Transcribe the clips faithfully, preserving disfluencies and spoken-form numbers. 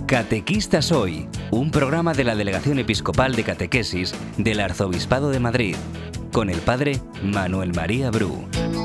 Catequistas Hoy, un programa de la Delegación Episcopal de Catequesis del Arzobispado de Madrid, con el Padre Manuel María Bru.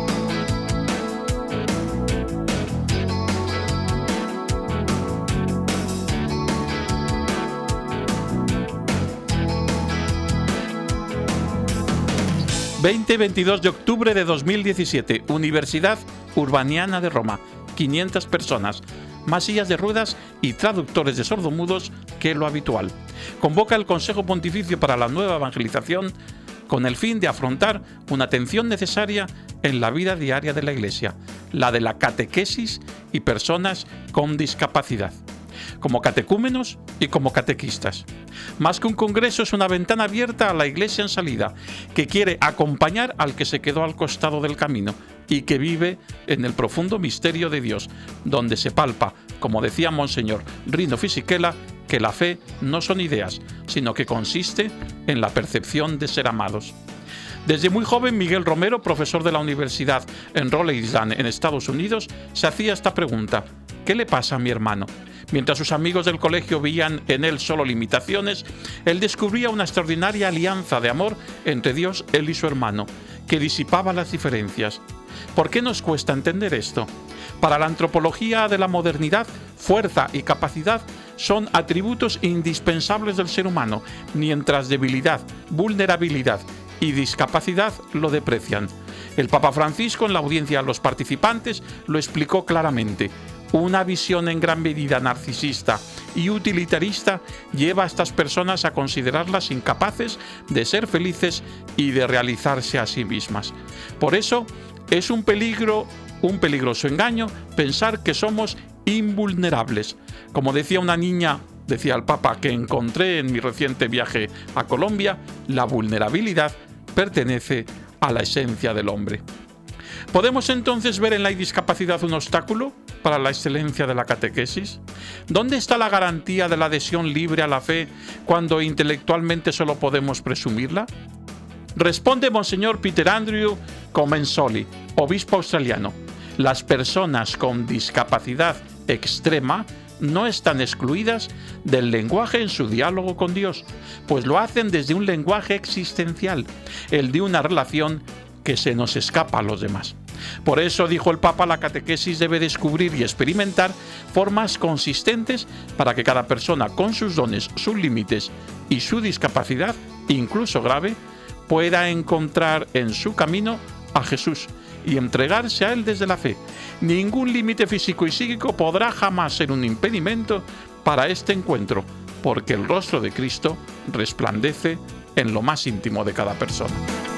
veinte y veintidós de octubre de dos mil diecisiete, Universidad Urbaniana de Roma, quinientas personas, más sillas de ruedas y traductores de sordomudos que lo habitual. Convoca el Consejo Pontificio para la Nueva Evangelización con el fin de afrontar una atención necesaria en la vida diaria de la Iglesia, la de la catequesis y personas con discapacidad, como catecúmenos y como catequistas. Más que un congreso, es una ventana abierta a la Iglesia en salida, que quiere acompañar al que se quedó al costado del camino y que vive en el profundo misterio de Dios, donde se palpa, como decía Monseñor Rino Fisichella, que la fe no son ideas, sino que consiste en la percepción de ser amados. Desde muy joven, Miguel Romero, profesor de la universidad en Rhode Island, en Estados Unidos, se hacía esta pregunta: ¿qué le pasa a mi hermano? Mientras sus amigos del colegio veían en él solo limitaciones, él descubría una extraordinaria alianza de amor entre Dios, él y su hermano, que disipaba las diferencias. ¿Por qué nos cuesta entender esto? Para la antropología de la modernidad, fuerza y capacidad son atributos indispensables del ser humano, mientras debilidad, vulnerabilidad y discapacidad lo deprecian. El Papa Francisco, en la audiencia a los participantes, lo explicó claramente. Una visión en gran medida narcisista y utilitarista lleva a estas personas a considerarlas incapaces de ser felices y de realizarse a sí mismas. Por eso es un peligro, un peligroso engaño pensar que somos invulnerables. Como decía una niña, decía el Papa, que encontré en mi reciente viaje a Colombia, la vulnerabilidad pertenece a la esencia del hombre. ¿Podemos entonces ver en la discapacidad un obstáculo para la excelencia de la catequesis? ¿Dónde está la garantía de la adhesión libre a la fe cuando intelectualmente solo podemos presumirla? Responde Monseñor Peter Andrew Comensoli, obispo australiano. Las personas con discapacidad extrema no están excluidas del lenguaje en su diálogo con Dios, pues lo hacen desde un lenguaje existencial, el de una relación que se nos escapa a los demás. Por eso, dijo el Papa, la catequesis debe descubrir y experimentar formas consistentes para que cada persona, con sus dones, sus límites y su discapacidad, incluso grave, pueda encontrar en su camino a Jesús y entregarse a Él desde la fe. Ningún límite físico y psíquico podrá jamás ser un impedimento para este encuentro, porque el rostro de Cristo resplandece en lo más íntimo de cada persona.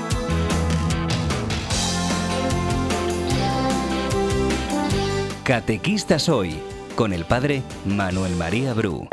Catequistas Hoy, con el Padre Manuel María Bru.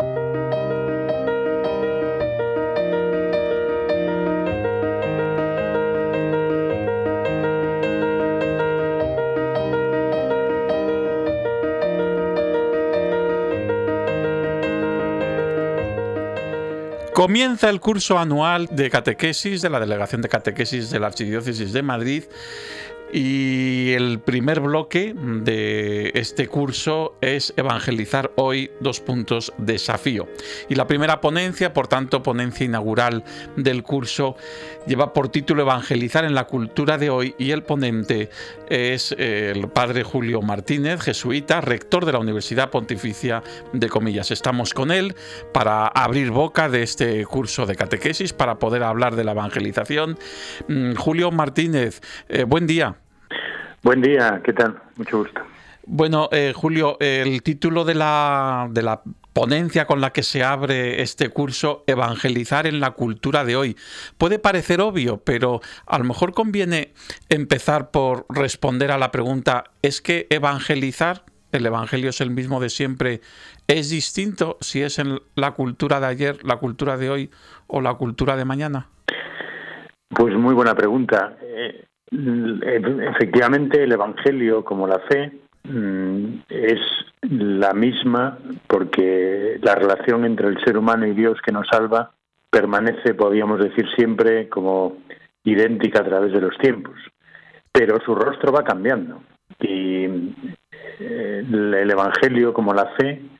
Comienza el curso anual de catequesis de la Delegación de Catequesis de la Archidiócesis de Madrid. Y el primer bloque de este curso es Evangelizar Hoy, dos puntos, desafío. Y la primera ponencia, por tanto, ponencia inaugural del curso, lleva por título Evangelizar en la cultura de hoy, y el ponente es el padre Julio Martínez, jesuita, rector de la Universidad Pontificia de Comillas. Estamos con él para abrir boca de este curso de catequesis, para poder hablar de la evangelización. Julio Martínez, eh, buen día. Buen día, ¿qué tal? Mucho gusto. Bueno, eh, Julio, el título de la, de la ponencia con la que se abre este curso, Evangelizar en la cultura de hoy, puede parecer obvio, pero a lo mejor conviene empezar por responder a la pregunta: ¿es que evangelizar, el evangelio es el mismo de siempre, es distinto si es en la cultura de ayer, la cultura de hoy o la cultura de mañana? Pues muy buena pregunta. Eh... Efectivamente, el Evangelio, como la fe, es la misma, porque la relación entre el ser humano y Dios que nos salva permanece, podríamos decir, siempre como idéntica a través de los tiempos. Pero su rostro va cambiando. Y el Evangelio, como la fe,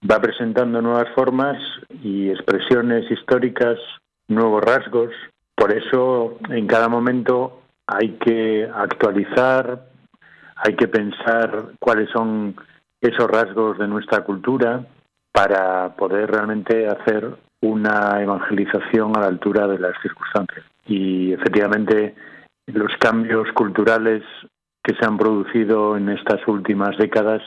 va presentando nuevas formas y expresiones históricas, nuevos rasgos. Por eso, en cada momento hay que actualizar, hay que pensar cuáles son esos rasgos de nuestra cultura para poder realmente hacer una evangelización a la altura de las circunstancias. Y efectivamente, los cambios culturales que se han producido en estas últimas décadas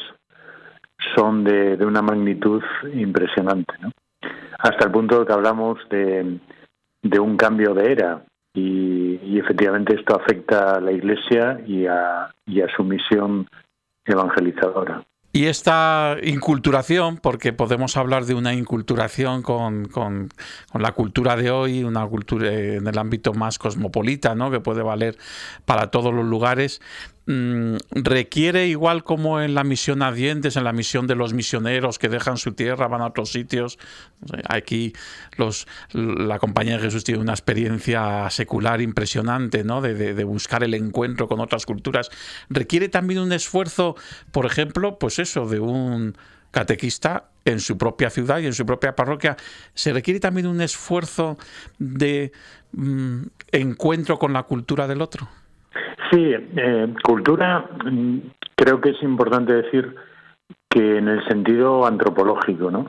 son de, de una magnitud impresionante, ¿no? Hasta el punto de que hablamos de, de un cambio de era y, y efectivamente esto afecta a la Iglesia y a, y a su misión evangelizadora. Y esta inculturación, porque podemos hablar de una inculturación con, con, con la cultura de hoy, una cultura en el ámbito más cosmopolita, ¿no?, que puede valer para todos los lugares, mmm, requiere, igual como en la misión Adientes, en la misión de los misioneros que dejan su tierra, van a otros sitios. Aquí los, la Compañía de Jesús tiene una experiencia secular impresionante, ¿no?, de, de, de buscar el encuentro con otras culturas. Requiere también un esfuerzo, por ejemplo, pues eso, de un catequista en su propia ciudad y en su propia parroquia. Se requiere también un esfuerzo de mmm, encuentro con la cultura del otro. Sí, eh, cultura, creo que es importante decir que en el sentido antropológico, ¿no?,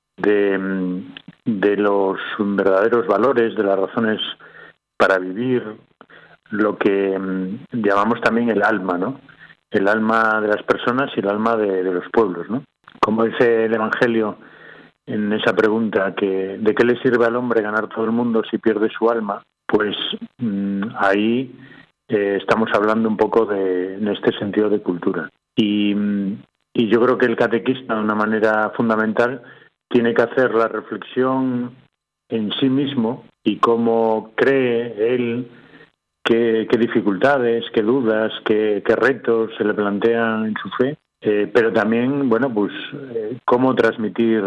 de, de los verdaderos valores, de las razones para vivir, lo que llamamos también el alma, ¿no?, el alma de las personas y el alma de, de los pueblos, ¿no? Como dice el Evangelio en esa pregunta, que ¿de qué le sirve al hombre ganar todo el mundo si pierde su alma? Pues mmm, ahí eh, estamos hablando un poco de, en este sentido de cultura. Y, y yo creo que el catequista, de una manera fundamental, tiene que hacer la reflexión en sí mismo y cómo cree él, qué, qué dificultades, qué dudas, qué, qué retos se le plantean en su fe, eh, pero también, bueno, pues eh, cómo transmitir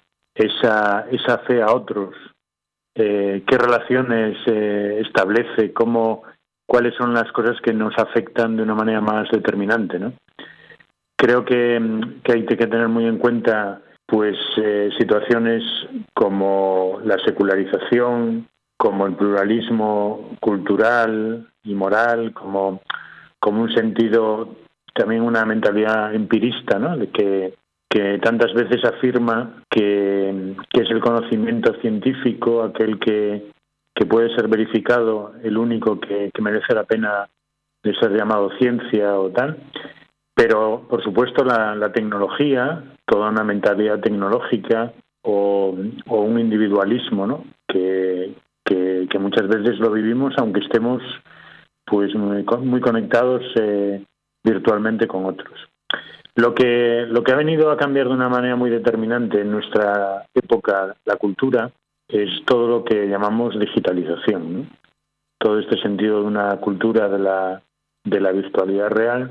esa, esa fe a otros, eh, qué relaciones eh, establece, cómo, cuáles son las cosas que nos afectan de una manera más determinante, ¿no? Creo que, que hay que tener muy en cuenta pues eh, situaciones como la secularización, como el pluralismo cultural y moral, como, como un sentido, también una mentalidad empirista, ¿no?, de que, que tantas veces afirma que, que es el conocimiento científico aquel que, que puede ser verificado, el único que, que merece la pena de ser llamado ciencia o tal. Pero, por supuesto, la, la tecnología, toda una mentalidad tecnológica o, o un individualismo, ¿no?, que, que, que muchas veces lo vivimos, aunque estemos pues muy, muy conectados eh, virtualmente con otros. Lo que, lo que ha venido a cambiar de una manera muy determinante en nuestra época, la cultura, es todo lo que llamamos digitalización, ¿no? Todo este sentido de una cultura de la, de la virtualidad real.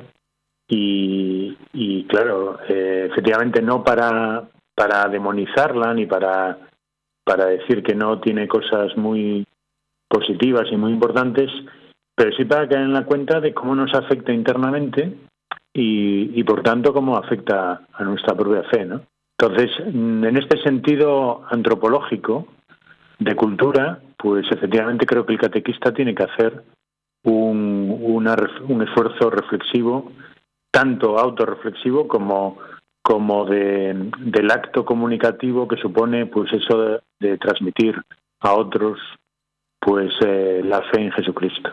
Y, y claro, eh, efectivamente no para, para demonizarla ni para, para decir que no tiene cosas muy positivas y muy importantes, pero sí para caer en la cuenta de cómo nos afecta internamente y, y por tanto cómo afecta a nuestra propia fe, ¿no? Entonces, en este sentido antropológico de cultura, pues efectivamente creo que el catequista tiene que hacer un, una, un esfuerzo reflexivo, tanto autorreflexivo como, como de, del acto comunicativo que supone pues eso de, de transmitir a otros pues eh, la fe en Jesucristo.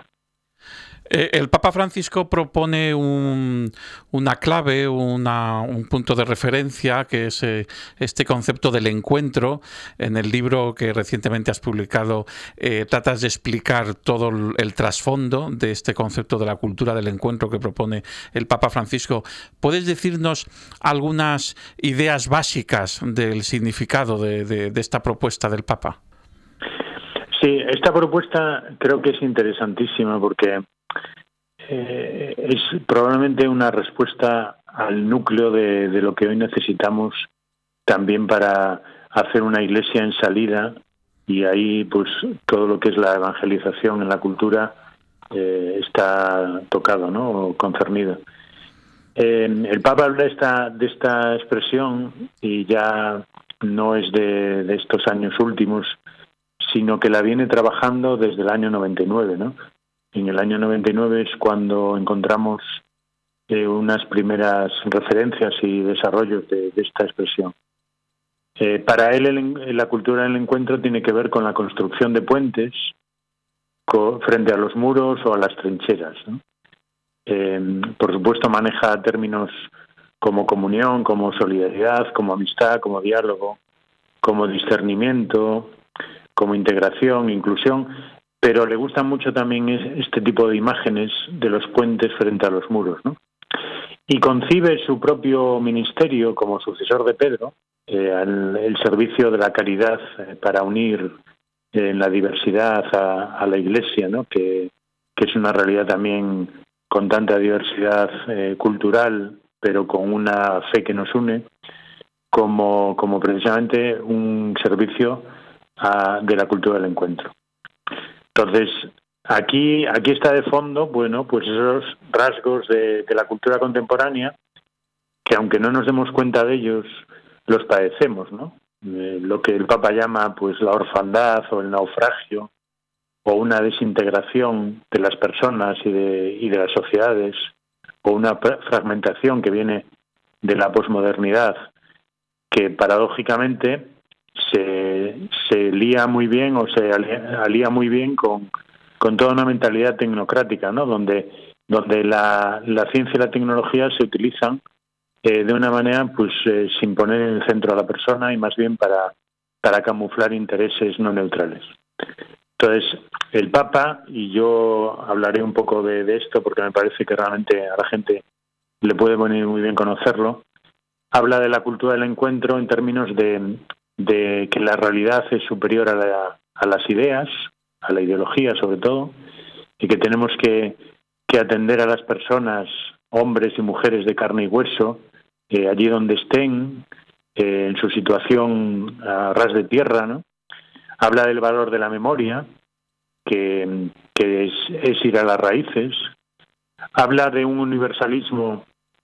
El Papa Francisco propone un, una clave, una, un punto de referencia, que es eh, este concepto del encuentro. En el libro que recientemente has publicado, eh, tratas de explicar todo el, el trasfondo de este concepto de la cultura del encuentro que propone el Papa Francisco. ¿Puedes decirnos algunas ideas básicas del significado de, de, de esta propuesta del Papa? Sí, esta propuesta creo que es interesantísima porque Eh, es probablemente una respuesta al núcleo de, de lo que hoy necesitamos también para hacer una iglesia en salida, y ahí pues todo lo que es la evangelización en la cultura eh, está tocado, ¿no?, o concernido. Eh, el Papa habla de esta, de esta expresión y ya no es de, de estos años últimos, sino que la viene trabajando desde el año noventa y nueve, ¿no? En el año noventa y nueve es cuando encontramos eh, unas primeras referencias y desarrollos de, de esta expresión. Eh, para él, el, la cultura del encuentro tiene que ver con la construcción de puentes co- frente a los muros o a las trincheras, ¿no? Eh, por supuesto, maneja términos como comunión, como solidaridad, como amistad, como diálogo, como discernimiento, como integración, inclusión, pero le gustan mucho también este tipo de imágenes de los puentes frente a los muros, ¿no? Y concibe su propio ministerio como sucesor de Pedro, eh, al, el servicio de la caridad eh, para unir en eh, la diversidad a, a la Iglesia, ¿no? que, que es una realidad también con tanta diversidad eh, cultural, pero con una fe que nos une, como, como precisamente un servicio a, de la cultura del encuentro. Entonces, aquí, aquí está de fondo, bueno, pues esos rasgos de, de la cultura contemporánea, que aunque no nos demos cuenta de ellos, los padecemos, ¿no? Eh, lo que el Papa llama, pues, la orfandad o el naufragio, o una desintegración de las personas y de, y de las sociedades, o una fragmentación que viene de la posmodernidad, que paradójicamente se, se lía muy bien o se alía, alía muy bien con, con toda una mentalidad tecnocrática, ¿no? Donde, donde la, la ciencia y la tecnología se utilizan eh, de una manera pues eh, sin poner en el centro a la persona y más bien para, para camuflar intereses no neutrales. Entonces, el Papa, y yo hablaré un poco de, de esto porque me parece que realmente a la gente le puede venir muy bien conocerlo, habla de la cultura del encuentro en términos de, de que la realidad es superior a, la, a las ideas, a la ideología sobre todo, y que tenemos que, que atender a las personas, hombres y mujeres de carne y hueso, eh, allí donde estén, eh, en su situación a ras de tierra, ¿no? Habla del valor de la memoria, que, que es, es ir a las raíces. Habla de un universalismo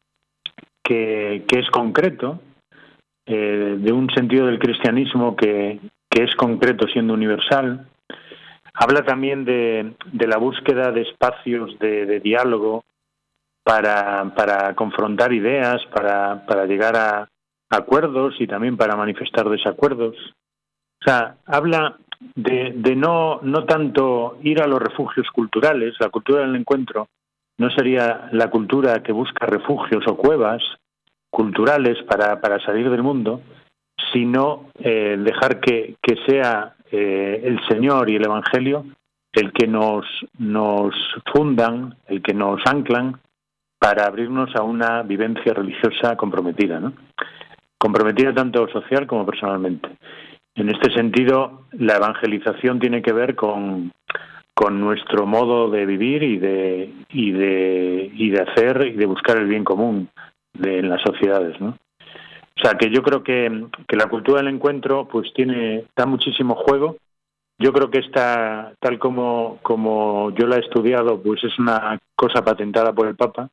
que, que es concreto, eh, de un sentido del cristianismo que, que es concreto siendo universal. Habla también de, de la búsqueda de espacios de, de diálogo para, para confrontar ideas, para, para llegar a acuerdos y también para manifestar desacuerdos. O sea, habla de, de no, no tanto ir a los refugios culturales. La cultura del encuentro no sería la cultura que busca refugios o cuevas culturales para, para salir del mundo, sino eh, dejar que, que sea eh, el Señor y el Evangelio el que nos, nos fundan, el que nos anclan para abrirnos a una vivencia religiosa comprometida, ¿no? Comprometida tanto social como personalmente. En este sentido, la evangelización tiene que ver con, con nuestro modo de vivir y de, y de, y de hacer y de buscar el bien común de, en las sociedades, ¿no? O sea, que yo creo que, que la cultura del encuentro pues tiene da muchísimo juego. Yo creo que esta, tal como, como yo la he estudiado, pues es una cosa patentada por el Papa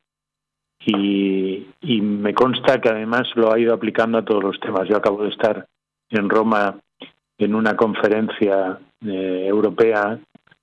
y, y me consta que además lo ha ido aplicando a todos los temas. Yo acabo de estar en Roma en una conferencia eh, europea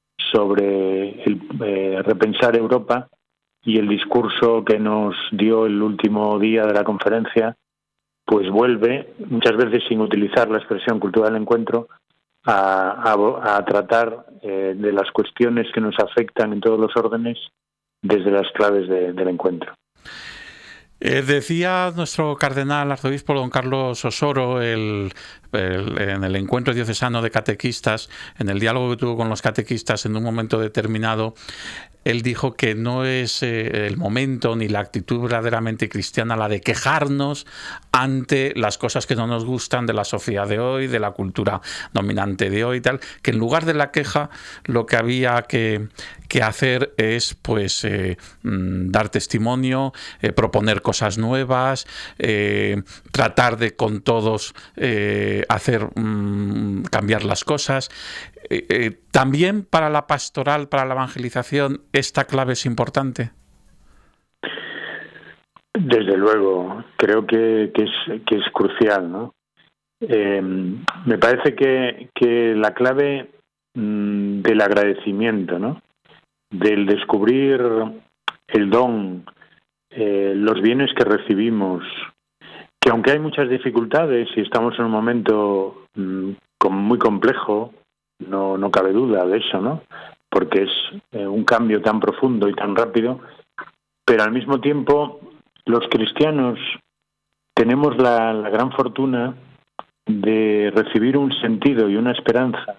sobre el, eh, repensar Europa, y el discurso que nos dio el último día de la conferencia pues vuelve, muchas veces sin utilizar la expresión cultura del encuentro, a, a, a tratar eh, de las cuestiones que nos afectan en todos los órdenes desde las claves de, del encuentro. Eh, decía nuestro cardenal arzobispo don Carlos Osoro el, el, en el encuentro diocesano de catequistas, en el diálogo que tuvo con los catequistas en un momento determinado, él dijo que no es eh, el momento ni la actitud verdaderamente cristiana la de quejarnos ante las cosas que no nos gustan de la sociedad de hoy, de la cultura dominante de hoy y tal, que en lugar de la queja lo que había que, que hacer es pues eh, dar testimonio, eh, proponer cosas nuevas, eh, tratar de con todos eh, hacer mm, cambiar las cosas. Eh, eh, ¿También para la pastoral, para la evangelización, esta clave es importante? Desde luego, creo que, que, es, que es crucial, ¿no? Eh, me parece que, que la clave mmm, del agradecimiento, ¿no? Del descubrir el don, eh, los bienes que recibimos, que aunque hay muchas dificultades y estamos en un momento mmm, muy complejo, no, no cabe duda de eso, ¿no? Porque es eh, un cambio tan profundo y tan rápido, pero al mismo tiempo los cristianos tenemos la, la gran fortuna de recibir un sentido y una esperanza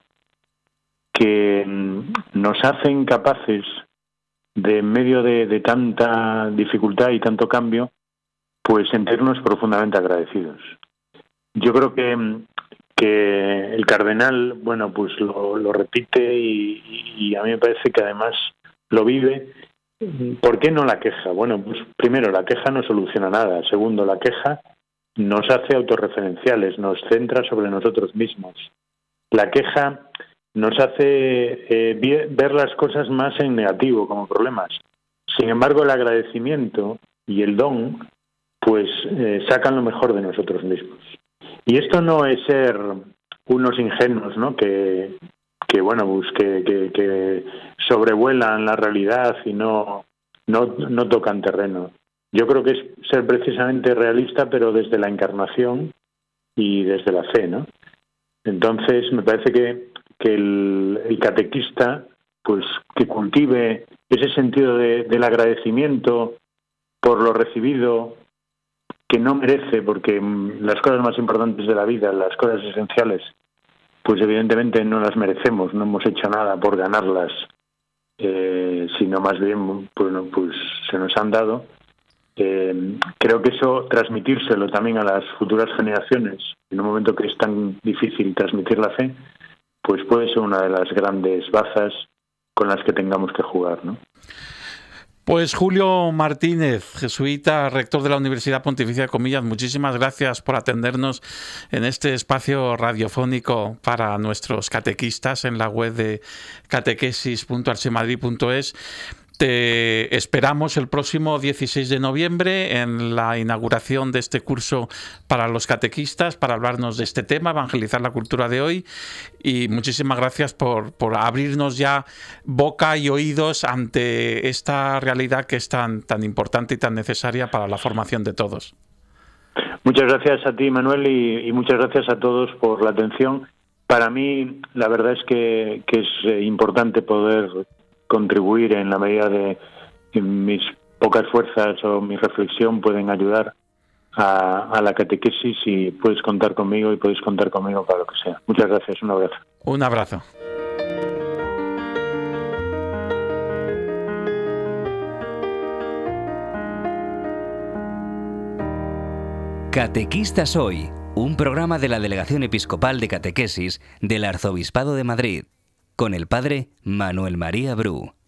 que nos hacen capaces de, en medio de, de tanta dificultad y tanto cambio, pues sentirnos profundamente agradecidos. Yo creo que, que el cardenal, bueno, pues lo, lo repite y, y a mí me parece que además lo vive. ¿Por qué no la queja? Bueno, pues primero, la queja no soluciona nada. Segundo, la queja nos hace autorreferenciales, nos centra sobre nosotros mismos. La queja nos hace eh, ver las cosas más en negativo, como problemas. Sin embargo, el agradecimiento y el don, pues eh, sacan lo mejor de nosotros mismos. Y esto no es ser unos ingenuos, ¿no? Que, que bueno, pues que, que, que sobrevuelan la realidad y no, no, no tocan terreno. Yo creo que es ser precisamente realista, pero desde la encarnación y desde la fe, ¿no? Entonces, me parece que, que el, el catequista, pues que cultive ese sentido de, del agradecimiento por lo recibido, que no merece, porque las cosas más importantes de la vida, las cosas esenciales, pues evidentemente no las merecemos, no hemos hecho nada por ganarlas, eh, sino más bien, bueno, pues se nos han dado. Eh, creo que eso, transmitírselo también a las futuras generaciones, en un momento que es tan difícil transmitir la fe, pues puede ser una de las grandes bazas con las que tengamos que jugar, ¿no? Pues Julio Martínez, jesuita, rector de la Universidad Pontificia de Comillas, muchísimas gracias por atendernos en este espacio radiofónico para nuestros catequistas en la web de catequesis punto archimadrid punto es. Te esperamos el próximo dieciséis de noviembre en la inauguración de este curso para los catequistas para hablarnos de este tema, evangelizar la cultura de hoy. Y muchísimas gracias por, por abrirnos ya boca y oídos ante esta realidad que es tan, tan importante y tan necesaria para la formación de todos. Muchas gracias a ti, Manuel, y, y muchas gracias a todos por la atención. Para mí, la verdad es que, que es importante poder contribuir en la medida de que mis pocas fuerzas o mi reflexión pueden ayudar a, a la catequesis, y puedes contar conmigo y podéis contar conmigo para lo que sea. Muchas gracias, un abrazo. Un abrazo. Catequistas Hoy, un programa de la Delegación Episcopal de Catequesis del Arzobispado de Madrid, con el padre Manuel María Bru.